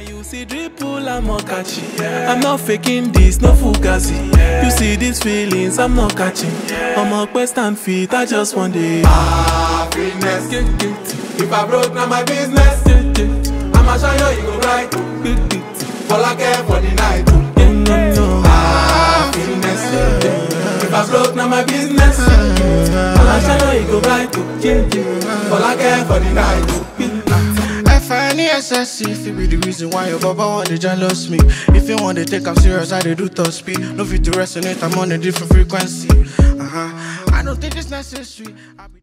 You see dripple, I'm not catching. I'm not faking this, no fugazi. You see these feelings, I'm not catching. I'm a quest and feet, I just want it. Happiness. If I broke, now my business. I'ma show you go right. All I care for the night. Happiness. If I broke, now my business. I'ma show you go right. All I care for the night. FNESSC, if it be the reason why your baba want to jealous me. If you want to take I'm serious, I do top speed. No fit to resonate, I'm on a different frequency. I don't think it's necessary.